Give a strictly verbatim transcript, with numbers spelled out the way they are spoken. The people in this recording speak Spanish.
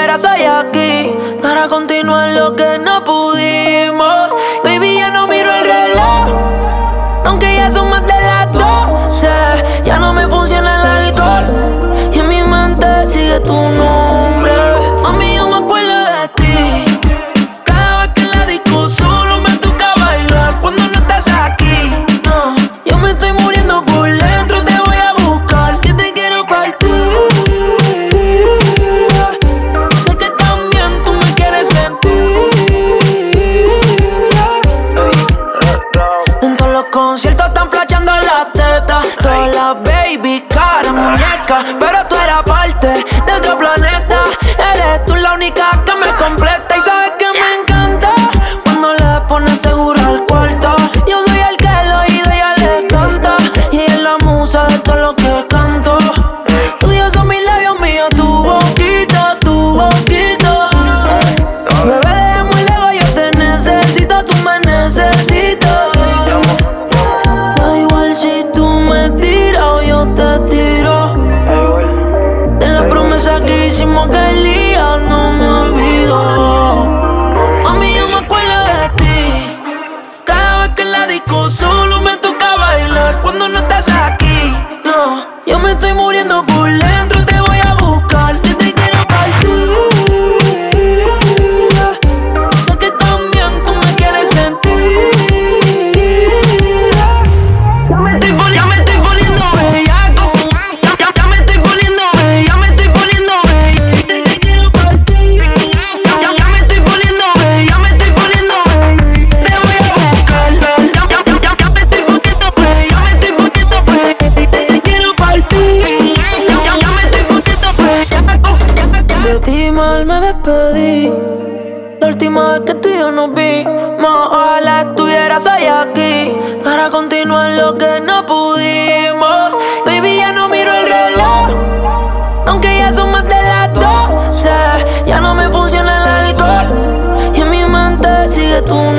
estuvieras hoy aquí para continuar lo que no pudimos. Baby, ya no miro el reloj, aunque ya son más de las doce. Ya no me funciona el alcohol y en mi mente sigue tu nombre. Mami, yo me acuerdo de ti cada vez que en la disco solo me toca bailar. Cuando no estás aquí, no, yo me estoy muriendo por dentro. Te voy a buscar, que te quiero partir. Sé que también tú me quieres sentir. En todos los conciertos están flashando las tetas, todas las baby, cara, muñeca, pero tú eras parte de otro planeta. Eres tú la única que me completa. Y sabes que me encanta cuando le pones seguro al cuarto. Yo soy el que el oído ya le canta, y ella es la musa de todo lo que canto. Tuyos son mis labios, míos tu boquita, tu boquita. Bebé, de muy lejos yo te necesito, tú me necesitas. Da igual si tú me tiras o yo te tiro. De la promesa que hicimos aquel día no me olvido. Mami, yo me acuerdo de ti cada vez que en la disco solo me toca bailar. Cuando no estás aquí, no, yo me estoy muriendo por dentro. Te voy a buscar, yo te quiero partir. Sé que también tú me quieres sentir. Ya me estoy poni- ya me estoy poniendo bellaco. Ya, ya, ya me estoy poniendo be- ya me estoy poniendo be- Te quiero partir. Ya, ya, ya me estoy poniendo be- ya me estoy poniendo be- Te voy a buscar. Ya, ya, ya, ya, ya me estoy poniendo be- ya me estoy poniendo be- Te quiero partir. Ya, ya, ya me estoy poniendo bellaco. De ti mal me despedí. La última vez que tú y yo nos vimos, ojalá estuvieras hoy aquí para continuar lo que no pudimos. Baby, ya no miro el reloj, aunque ya son más de las doce. Ya no me funciona el alcohol y en mi mente sigue tu